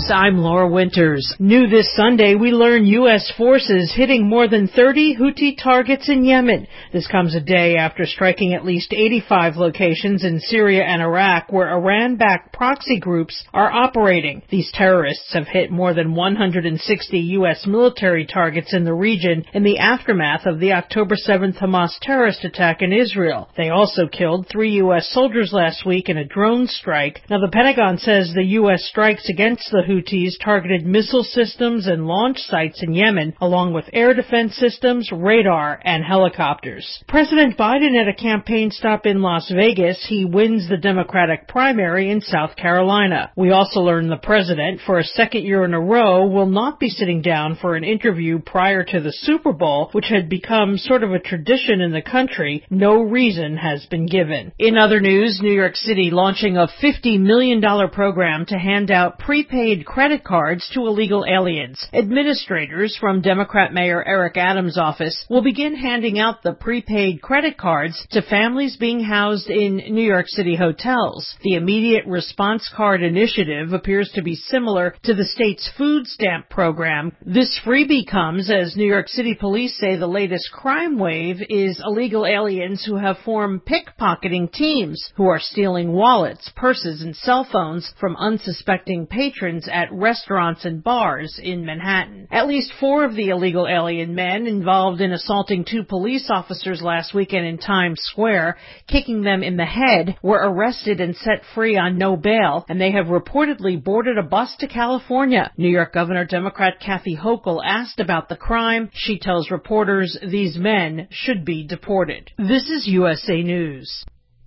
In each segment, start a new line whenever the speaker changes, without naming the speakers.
News, I'm Laura Winters. New this Sunday, we learn U.S. forces hitting more than 30 Houthi targets in Yemen. This comes a day after striking at least 85 locations in Syria and Iraq where Iran-backed proxy groups are operating. These terrorists have hit more than 160 U.S. military targets in the region in the aftermath of the October 7th Hamas terrorist attack in Israel. They also killed 3 U.S. soldiers last week in a drone strike. Now, the Pentagon says the U.S. strikes against the Houthis targeted missile systems and launch sites in Yemen, along with air defense systems, radar, and helicopters. President Biden at a campaign stop in Las Vegas. He wins the Democratic primary in South Carolina. We also learned the president, for a second year in a row, will not be sitting down for an interview prior to the Super Bowl, which had become sort of a tradition in the country. No reason has been given. In other news, New York City launching a $50 million program to hand out prepaid credit cards to illegal aliens. Administrators from Democrat Mayor Eric Adams' office will begin handing out the prepaid credit cards to families being housed in New York City hotels. The Immediate Response Card initiative appears to be similar to the state's food stamp program. This freebie comes as New York City police say the latest crime wave is illegal aliens who have formed pickpocketing teams who are stealing wallets, purses, and cell phones from unsuspecting patrons at restaurants and bars in Manhattan. At least 4 of the illegal alien men involved in assaulting 2 police officers last weekend in Times Square, kicking them in the head, were arrested and set free on no bail, and they have reportedly boarded a bus to California. New York Governor Democrat Kathy Hochul asked about the crime. She tells reporters these men should be deported. This is USA News.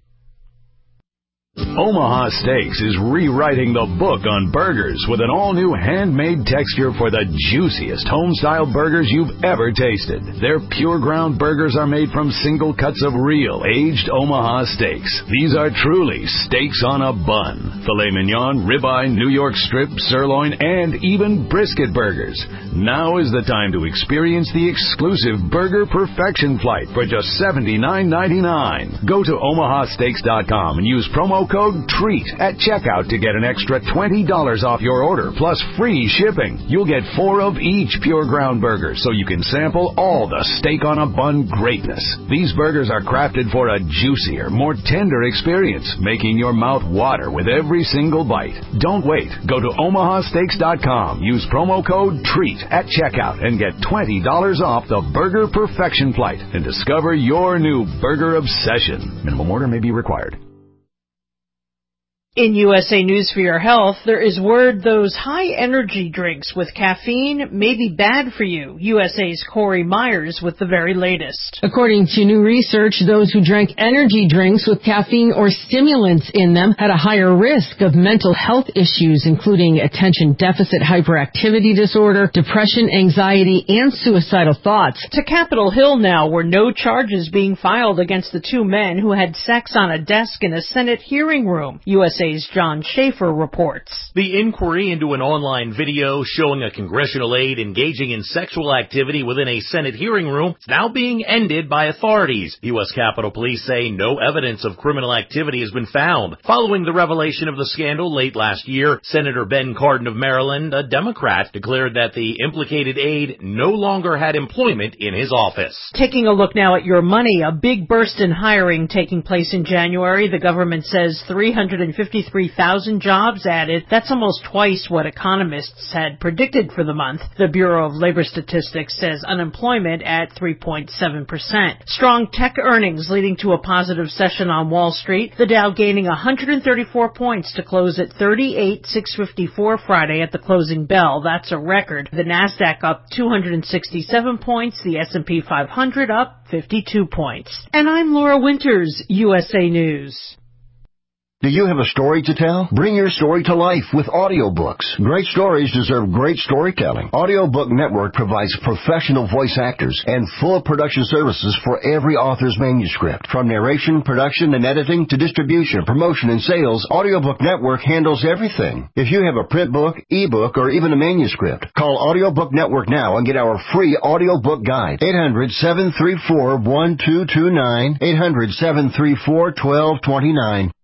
Omaha Steaks is rewriting the book on burgers with an all-new handmade texture for the juiciest home-style burgers you've ever tasted. Their pure ground burgers are made from single cuts of real, aged Omaha steaks. These are truly steaks on a bun. Filet mignon, ribeye, New York strip, sirloin, and even brisket burgers. Now is the time to experience the exclusive Burger Perfection Flight for just $79.99. Go to omahasteaks.com and use promo code TREAT at checkout to get an extra $20 off your order, plus free shipping. You'll get 4 of each pure ground burger, so you can sample all the steak on a bun greatness. These burgers are crafted for a juicier, more tender experience, making your mouth water with every single bite. Don't wait. Go to omahasteaks.com. Use promo code TREAT at checkout and get $20 off the Burger Perfection Flight and discover your new burger obsession. Minimum order may be required.
In USA News for Your Health, there is word those high-energy drinks with caffeine may be bad for you. USA's Corey Myers with the very latest.
According to new research, those who drank energy drinks with caffeine or stimulants in them had a higher risk of mental health issues, including attention deficit hyperactivity disorder, depression, anxiety, and suicidal thoughts.
To Capitol Hill now, where no charges being filed against the 2 men who had sex on a desk in a Senate hearing room. USA's John Schaefer reports.
The inquiry into an online video showing a congressional aide engaging in sexual activity within a Senate hearing room is now being ended by authorities. U.S. Capitol Police say no evidence of criminal activity has been found. Following the revelation of the scandal late last year, Senator Ben Cardin of Maryland, a Democrat, declared that the implicated aide no longer had employment in his office.
Taking a look now at your money, a big burst in hiring taking place in January. The government says 353,000 jobs added. That's almost twice what economists had predicted for the month. The Bureau of Labor Statistics says unemployment at 3.7%. Strong tech earnings leading to a positive session on Wall Street. The Dow gaining 134 points to close at 38,654 Friday at the closing bell. That's a record. The Nasdaq up 267 points. The S&P 500 up 52 points. And I'm Laura Winters, USA News.
Do you have a story to tell? Bring your story to life with audiobooks. Great stories deserve great storytelling. Audiobook Network provides professional voice actors and full production services for every author's manuscript. From narration, production, and editing to distribution, promotion, and sales, Audiobook Network handles everything. If you have a print book, ebook, or even a manuscript, call Audiobook Network now and get our free audiobook guide. 800-734-1229. 800-734-1229.